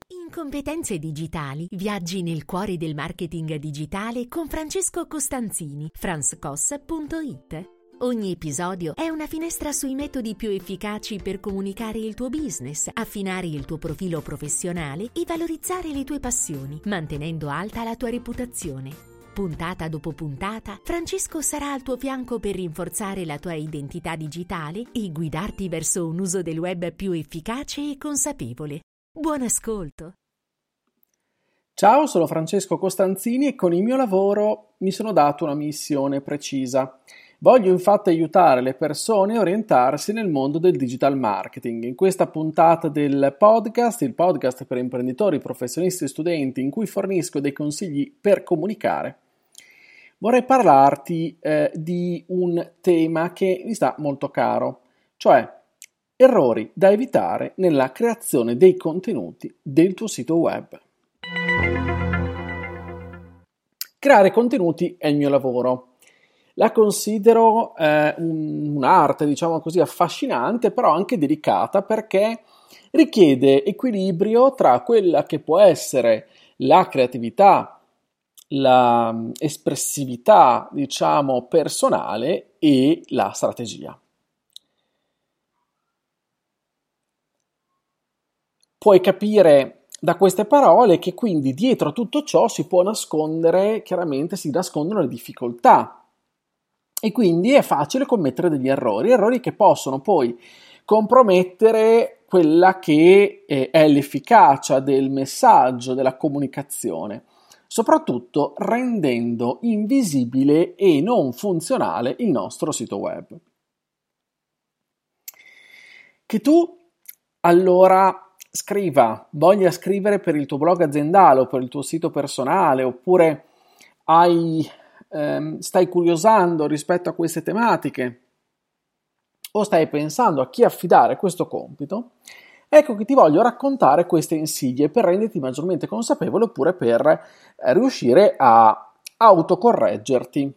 In Competenze Digitali viaggi nel cuore del marketing digitale con Francesco Costanzini, franscos.it. Ogni episodio è una finestra sui metodi più efficaci per comunicare il tuo business, affinare il tuo profilo professionale e valorizzare le tue passioni, mantenendo alta la tua reputazione. Puntata dopo puntata, Francesco sarà al tuo fianco per rinforzare la tua identità digitale e guidarti verso un uso del web più efficace e consapevole. Buon ascolto! Ciao, sono Francesco Costanzini e con il mio lavoro mi sono dato una missione precisa. Voglio infatti aiutare le persone a orientarsi nel mondo del digital marketing. In questa puntata del podcast, il podcast per imprenditori, professionisti e studenti, in cui fornisco dei consigli per comunicare, vorrei parlarti di un tema che mi sta molto caro, cioè errori da evitare nella creazione dei contenuti del tuo sito web. Creare contenuti è il mio lavoro. La considero un'arte, diciamo così, affascinante, però anche delicata, perché richiede equilibrio tra quella che può essere la creatività, la espressività, diciamo, personale e la strategia. Puoi capire da queste parole che quindi dietro a tutto ciò si nascondono le difficoltà e quindi è facile commettere degli errori che possono poi compromettere quella che è l'efficacia del messaggio, della comunicazione, soprattutto rendendo invisibile e non funzionale il nostro sito web. Che tu allora voglia scrivere per il tuo blog aziendale o per il tuo sito personale, oppure stai curiosando rispetto a queste tematiche o stai pensando a chi affidare questo compito, ecco che ti voglio raccontare queste insidie per renderti maggiormente consapevole oppure per riuscire a autocorreggerti.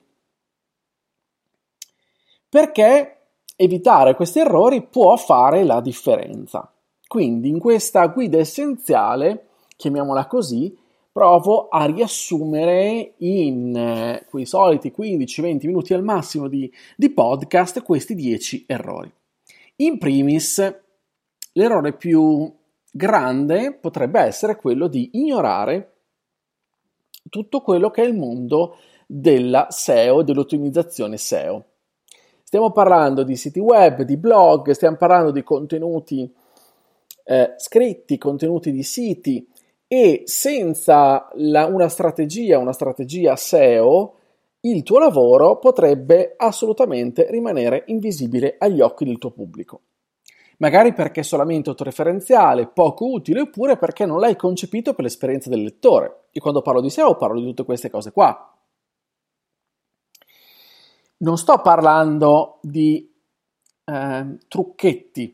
Perché evitare questi errori può fare la differenza. Quindi in questa guida essenziale, chiamiamola così, provo a riassumere in quei soliti 15-20 minuti al massimo di podcast questi 10 errori. In primis, l'errore più grande potrebbe essere quello di ignorare tutto quello che è il mondo della SEO, dell'ottimizzazione SEO. Stiamo parlando di siti web, di blog, stiamo parlando di contenuti scritti, contenuti di siti, e senza una strategia SEO, il tuo lavoro potrebbe assolutamente rimanere invisibile agli occhi del tuo pubblico. Magari perché è solamente autoreferenziale, poco utile, oppure perché non l'hai concepito per l'esperienza del lettore. E quando parlo di SEO parlo di tutte queste cose qua. Non sto parlando di trucchetti.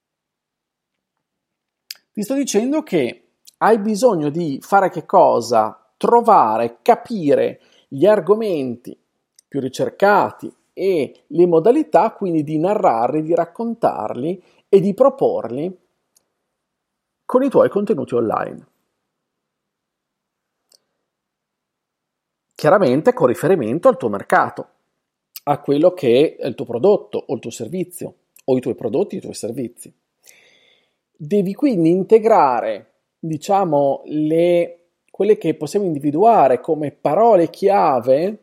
Ti sto dicendo che hai bisogno di fare che cosa? Trovare, capire gli argomenti più ricercati e le modalità quindi di narrarli, di raccontarli e di proporli con i tuoi contenuti online. Chiaramente con riferimento al tuo mercato, a quello che è il tuo prodotto o il tuo servizio, o i tuoi prodotti e i tuoi servizi. Devi quindi integrare, diciamo, quelle che possiamo individuare come parole chiave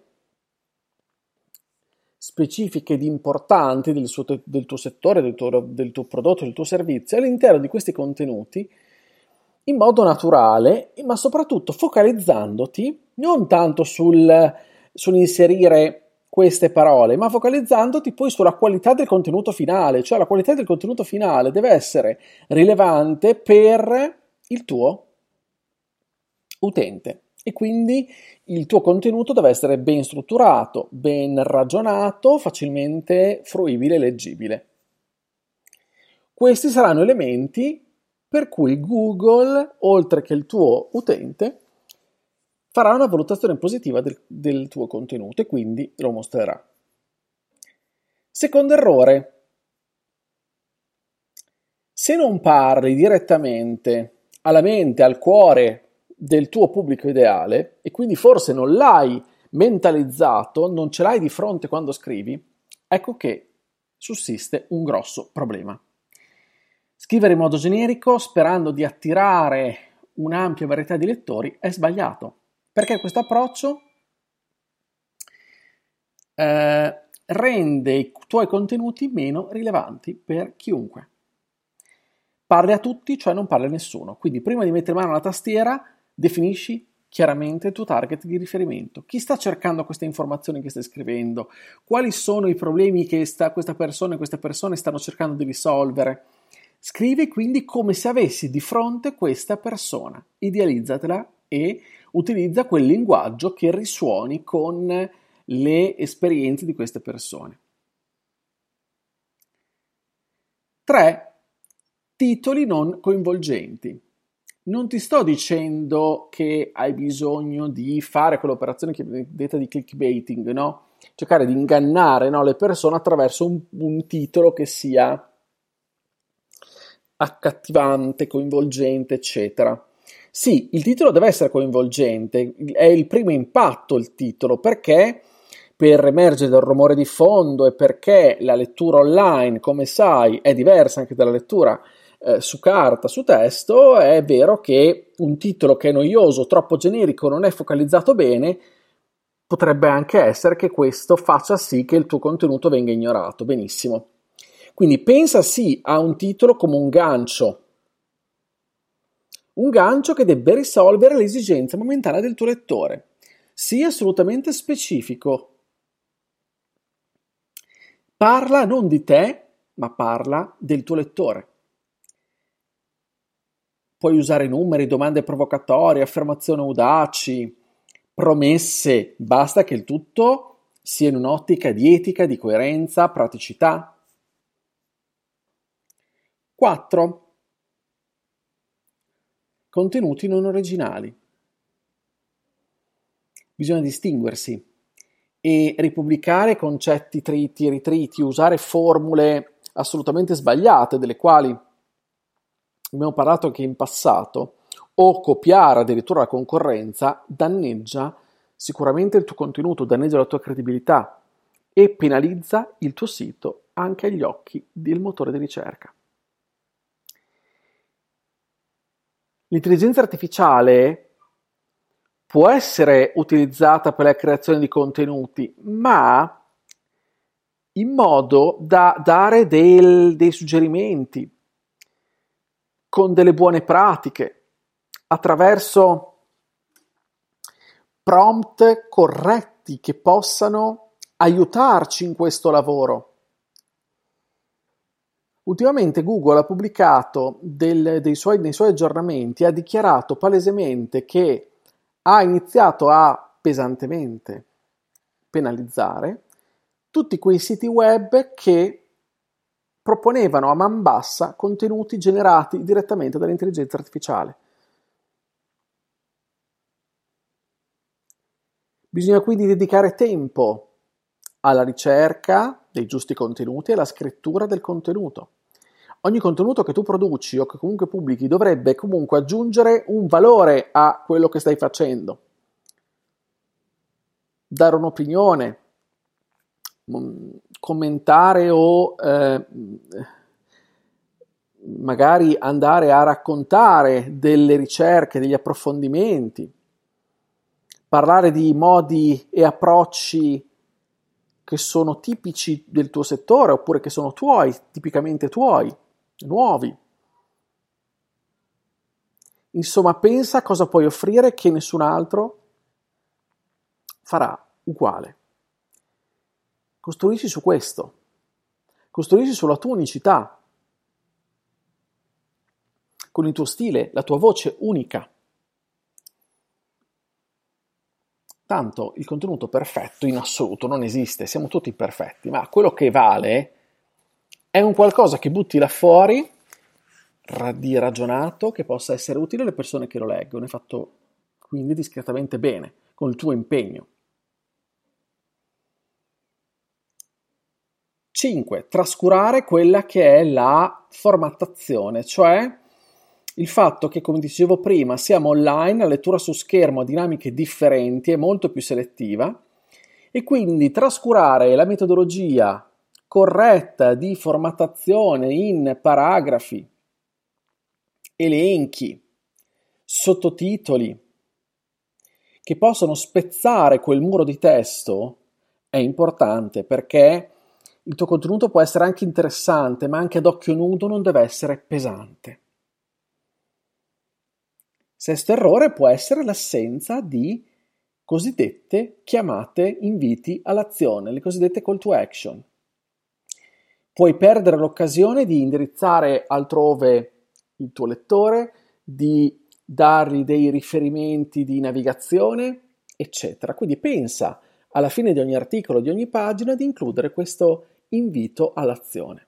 specifiche ed importanti del tuo settore, del tuo prodotto, del tuo servizio all'interno di questi contenuti in modo naturale, ma soprattutto focalizzandoti non tanto sull'inserire queste parole, ma focalizzandoti poi sulla qualità del contenuto finale, cioè la qualità del contenuto finale deve essere rilevante per il tuo utente e quindi il tuo contenuto deve essere ben strutturato, ben ragionato, facilmente fruibile e leggibile. Questi saranno elementi per cui Google, oltre che il tuo utente, farà una valutazione positiva del tuo contenuto e quindi lo mostrerà. Secondo errore: se non parli direttamente alla mente, al cuore del tuo pubblico ideale e quindi forse non l'hai mentalizzato, non ce l'hai di fronte quando scrivi, ecco che sussiste un grosso problema. Scrivere in modo generico sperando di attirare un'ampia varietà di lettori è sbagliato, perché questo approccio rende i tuoi contenuti meno rilevanti per chiunque. Parli a tutti, cioè non parli a nessuno. Quindi prima di mettere mano alla tastiera, definisci chiaramente il tuo target di riferimento. Chi sta cercando queste informazioni che stai scrivendo? Quali sono i problemi che questa persona e queste persone stanno cercando di risolvere? Scrivi quindi come se avessi di fronte questa persona. Idealizzatela e utilizza quel linguaggio che risuoni con le esperienze di queste persone. 3. Titoli non coinvolgenti. Non ti sto dicendo che hai bisogno di fare quell'operazione che viene detta di clickbaiting, no? Cercare di ingannare, no, le persone attraverso un titolo che sia accattivante, coinvolgente, eccetera. Sì, il titolo deve essere coinvolgente, è il primo impatto il titolo, perché per emergere dal rumore di fondo e perché la lettura online, come sai, è diversa anche dalla lettura su carta, su testo. È vero che un titolo che è noioso, troppo generico, non è focalizzato bene, potrebbe anche essere che questo faccia sì che il tuo contenuto venga ignorato. Benissimo. Quindi pensa sì a un titolo come un gancio che debba risolvere l'esigenza momentanea del tuo lettore. Sii assolutamente specifico. Parla non di te, ma parla del tuo lettore. Puoi usare numeri, domande provocatorie, affermazioni audaci, promesse, basta che il tutto sia in un'ottica di etica, di coerenza, praticità. 4. Contenuti non originali. Bisogna distinguersi e ripubblicare concetti triti e ritriti, usare formule assolutamente sbagliate, delle quali abbiamo parlato anche in passato, o copiare addirittura la concorrenza, danneggia sicuramente il tuo contenuto, danneggia la tua credibilità e penalizza il tuo sito anche agli occhi del motore di ricerca. L'intelligenza artificiale può essere utilizzata per la creazione di contenuti, ma in modo da dare dei suggerimenti, con delle buone pratiche, attraverso prompt corretti che possano aiutarci in questo lavoro. Ultimamente Google ha pubblicato nei suoi aggiornamenti, ha dichiarato palesemente che ha iniziato a pesantemente penalizzare tutti quei siti web che proponevano a man bassa contenuti generati direttamente dall'intelligenza artificiale. Bisogna quindi dedicare tempo alla ricerca dei giusti contenuti e alla scrittura del contenuto. Ogni contenuto che tu produci o che comunque pubblichi dovrebbe comunque aggiungere un valore a quello che stai facendo. Dare un'opinione, commentare o magari andare a raccontare delle ricerche, degli approfondimenti, parlare di modi e approcci che sono tipici del tuo settore oppure che sono tuoi, tipicamente tuoi, nuovi. Insomma, pensa cosa puoi offrire che nessun altro farà uguale. Costruisci su questo, costruisci sulla tua unicità, con il tuo stile, la tua voce unica. Tanto il contenuto perfetto in assoluto non esiste, siamo tutti perfetti, ma quello che vale è un qualcosa che butti là fuori, di ragionato, che possa essere utile alle persone che lo leggono, è fatto quindi discretamente bene, con il tuo impegno. 5. Trascurare quella che è la formattazione, cioè il fatto che, come dicevo prima, siamo online, la lettura su schermo ha dinamiche differenti, è molto più selettiva, e quindi trascurare la metodologia corretta di formattazione in paragrafi, elenchi, sottotitoli, che possono spezzare quel muro di testo, è importante, perché il tuo contenuto può essere anche interessante, ma anche ad occhio nudo non deve essere pesante. Sesto errore può essere l'assenza di cosiddette chiamate inviti all'azione, le cosiddette call to action. Puoi perdere l'occasione di indirizzare altrove il tuo lettore, di dargli dei riferimenti di navigazione, eccetera. Quindi pensa alla fine di ogni articolo, di ogni pagina, di includere questo invito all'azione.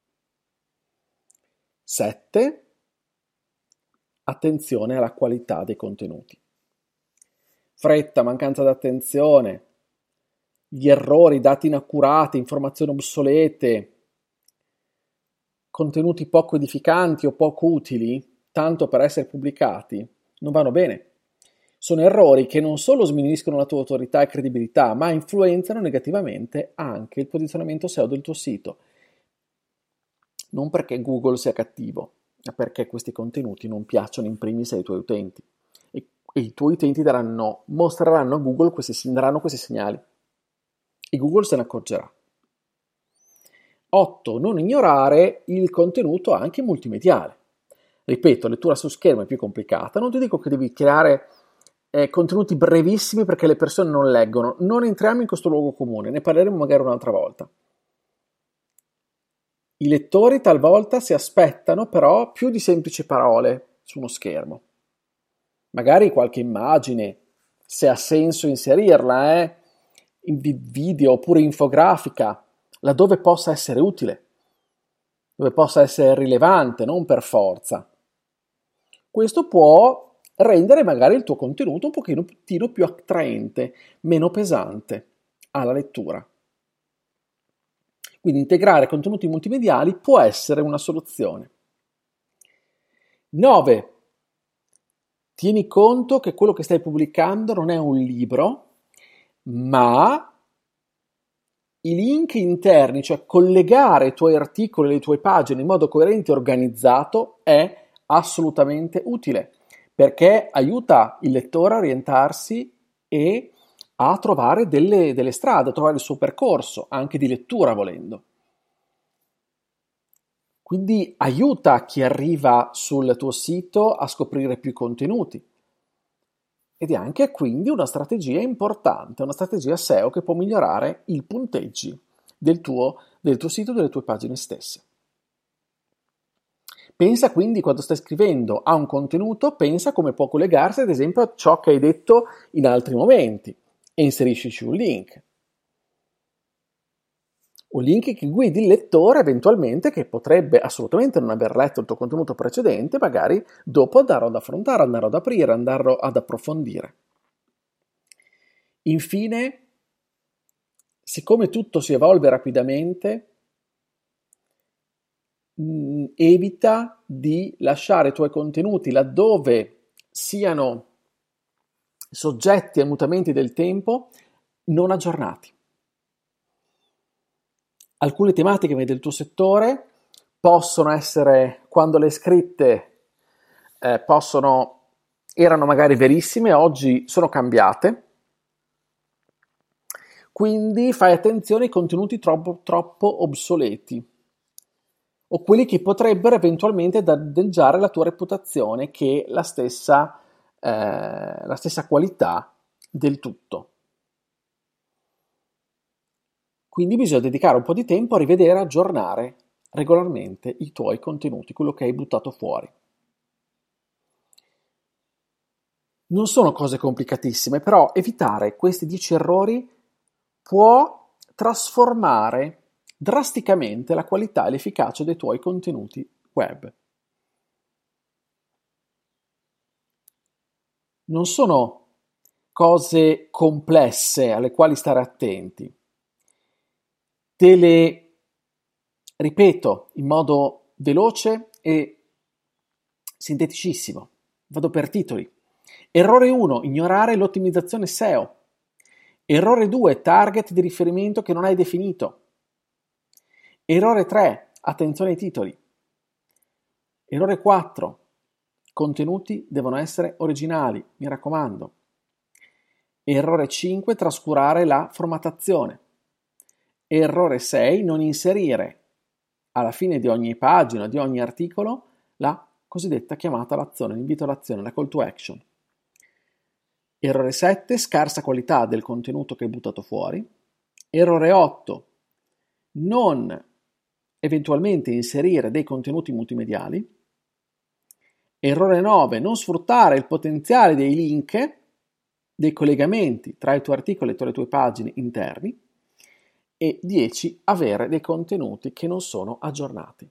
7. Attenzione alla qualità dei contenuti. Fretta, mancanza d'attenzione, gli errori, dati inaccurati, informazioni obsolete, contenuti poco edificanti o poco utili, tanto per essere pubblicati, non vanno bene. Sono errori che non solo sminuiscono la tua autorità e credibilità, ma influenzano negativamente anche il posizionamento SEO del tuo sito. Non perché Google sia cattivo, ma perché questi contenuti non piacciono in primis ai tuoi utenti. E i tuoi utenti mostreranno a Google daranno questi segnali. E Google se ne accorgerà. 8. Non ignorare il contenuto anche multimediale. Ripeto, lettura su schermo è più complicata. Non ti dico che devi creare contenuti brevissimi perché le persone non leggono. Non entriamo in questo luogo comune, ne parleremo magari un'altra volta. I lettori talvolta si aspettano però più di semplici parole su uno schermo. Magari qualche immagine, se ha senso inserirla, in video oppure infografica, laddove possa essere utile, dove possa essere rilevante, non per forza. Questo può rendere magari il tuo contenuto un pochino più attraente, meno pesante alla lettura. Quindi integrare contenuti multimediali può essere una soluzione. 9. Tieni conto che quello che stai pubblicando non è un libro, ma i link interni, cioè collegare i tuoi articoli e le tue pagine in modo coerente e organizzato, è assolutamente utile, perché aiuta il lettore a orientarsi e a trovare delle strade, a trovare il suo percorso, anche di lettura volendo. Quindi aiuta chi arriva sul tuo sito a scoprire più contenuti. Ed è anche quindi una strategia importante, una strategia SEO che può migliorare i punteggi del tuo sito e delle tue pagine stesse. Pensa quindi, quando stai scrivendo a un contenuto, pensa come può collegarsi ad esempio a ciò che hai detto in altri momenti e inseriscici un link. Un link che guidi il lettore eventualmente, che potrebbe assolutamente non aver letto il tuo contenuto precedente, magari dopo andarlo ad affrontare, andarlo ad aprire, andarlo ad approfondire. Infine, siccome tutto si evolve rapidamente, evita di lasciare i tuoi contenuti laddove siano soggetti ai mutamenti del tempo non aggiornati. Alcune tematiche del tuo settore possono essere, quando le hai scritte, erano magari verissime, oggi sono cambiate. Quindi fai attenzione ai contenuti troppo obsoleti o quelli che potrebbero eventualmente danneggiare la tua reputazione, che è la stessa qualità del tutto. Quindi bisogna dedicare un po' di tempo a rivedere e aggiornare regolarmente i tuoi contenuti, quello che hai buttato fuori. Non sono cose complicatissime, però evitare questi 10 errori può trasformare drasticamente la qualità e l'efficacia dei tuoi contenuti web. Non sono cose complesse alle quali stare attenti. Te le ripeto in modo veloce e Sinteticissimo, vado per titoli. Errore 1, ignorare l'ottimizzazione SEO. Errore 2, target di riferimento che non hai definito. Errore 3, attenzione ai titoli. Errore 4, contenuti devono essere originali, mi raccomando. Errore 5, trascurare la formattazione. Errore 6, non inserire alla fine di ogni pagina, di ogni articolo, la cosiddetta chiamata all'azione, l'invito all'azione, la call to action. Errore 7, scarsa qualità del contenuto che hai buttato fuori. Errore 8, non eventualmente inserire dei contenuti multimediali. Errore 9, non sfruttare il potenziale dei link, dei collegamenti tra i tuoi articoli e le tue pagine interni. E 10, avere dei contenuti che non sono aggiornati.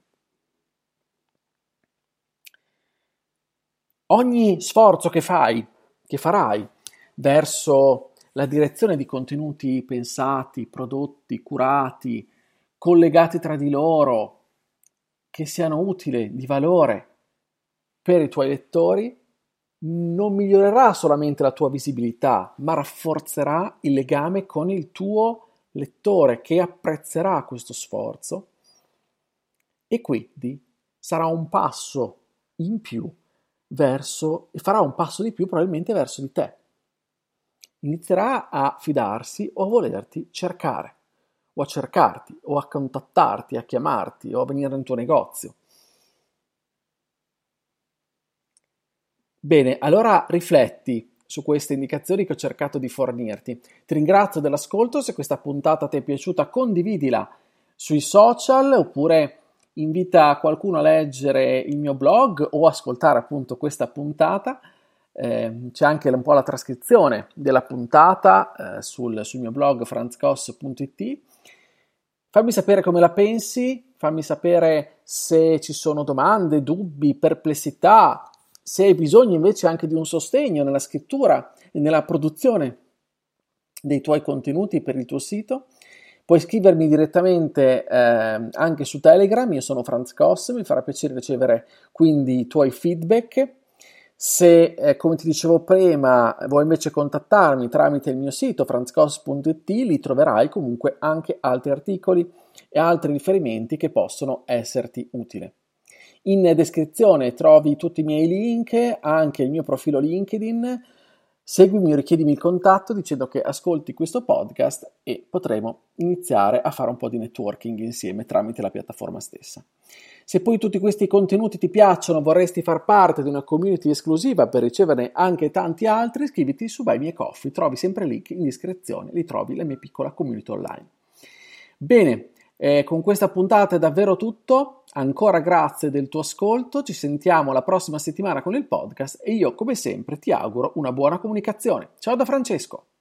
Ogni sforzo che farai verso la direzione di contenuti pensati, prodotti, curati, collegati tra di loro, che siano utili, di valore per i tuoi lettori, non migliorerà solamente la tua visibilità, ma rafforzerà il legame con il tuo lettore che apprezzerà questo sforzo e quindi sarà un passo in più farà un passo di più probabilmente verso di te. Inizierà a fidarsi o a volerti cercare, o a cercarti, o a contattarti, a chiamarti, o a venire nel tuo negozio. Bene, allora rifletti su queste indicazioni che ho cercato di fornirti. Ti ringrazio dell'ascolto, se questa puntata ti è piaciuta condividila sui social oppure invita qualcuno a leggere il mio blog o ascoltare appunto questa puntata. C'è anche un po' la trascrizione della puntata sul mio blog franzcos.it. Fammi sapere come la pensi, fammi sapere se ci sono domande, dubbi, perplessità, se hai bisogno invece anche di un sostegno nella scrittura e nella produzione dei tuoi contenuti per il tuo sito. Puoi scrivermi direttamente anche su Telegram, io sono Franz Koss, mi farà piacere ricevere quindi i tuoi feedback. Se, come ti dicevo prima, vuoi invece contattarmi tramite il mio sito franzcos.it, lì troverai comunque anche altri articoli e altri riferimenti che possono esserti utili. In descrizione trovi tutti i miei link, anche il mio profilo LinkedIn. Seguimi o richiedimi il contatto dicendo che ascolti questo podcast e potremo iniziare a fare un po' di networking insieme tramite la piattaforma stessa. Se poi tutti questi contenuti ti piacciono, vorresti far parte di una community esclusiva per riceverne anche tanti altri, iscriviti su Buy Me a Coffee, trovi sempre il link in descrizione, lì trovi la mia piccola community online. Bene, con questa puntata è davvero tutto, ancora grazie del tuo ascolto, ci sentiamo la prossima settimana con il podcast e io come sempre ti auguro una buona comunicazione. Ciao da Francesco!